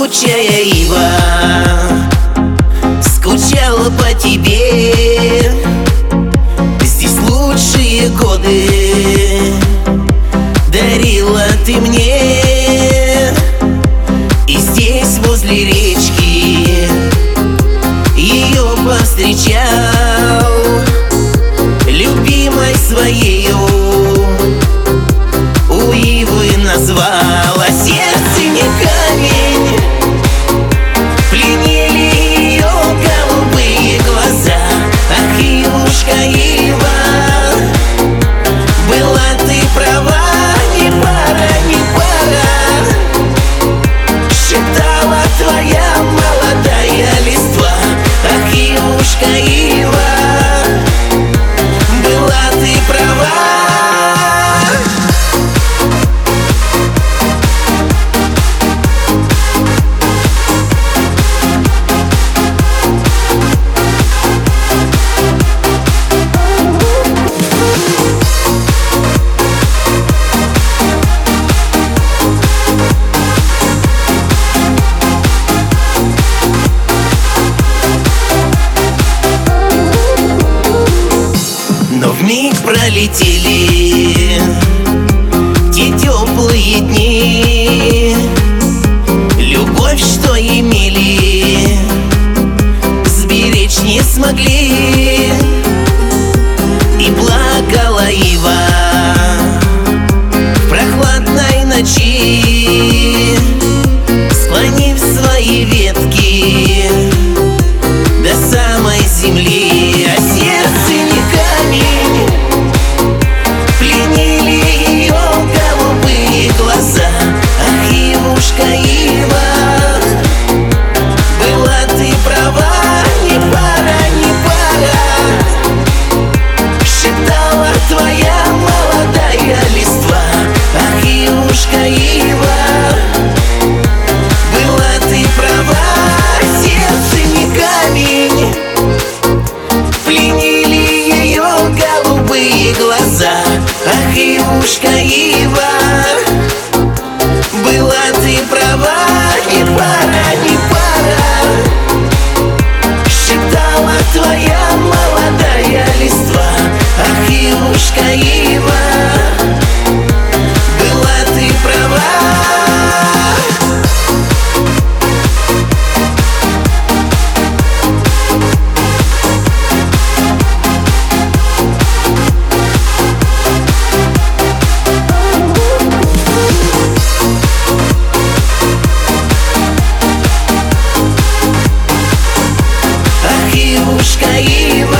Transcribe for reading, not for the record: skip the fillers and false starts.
Плакучая ива скучала по тебе. Здесь лучшие годы дарила ты мне. И здесь возле речки ее повстречал, любимой своею у ивы назвал. А сердце не камень, пленили ее голубые глаза. Ах, ивушка, ива, была ты права, не пора, не пора, шептала твоя молодая листва. Ах, ивушка, ива, была ты права. Но вмиг пролетели те теплые дни. Любовь, что имели, сберечь не смогли. И плакала ива в прохладной ночи, склонив свои ветки до самой земли. А сердце не камень, пленили ее голубые глаза. Ах, ивушка, ива, была ты права, не пора, не пора, шептала твоя молодая листва. Ах, ивушка, ива, была ты права. Сердце не камень, пленили ее голубые глаза. Ах, ивушка, ива, была ты права, не пора, не пора, шептала твоя молодая листва. Ах, ивушка, ива, была ты права. Ивушка, ива,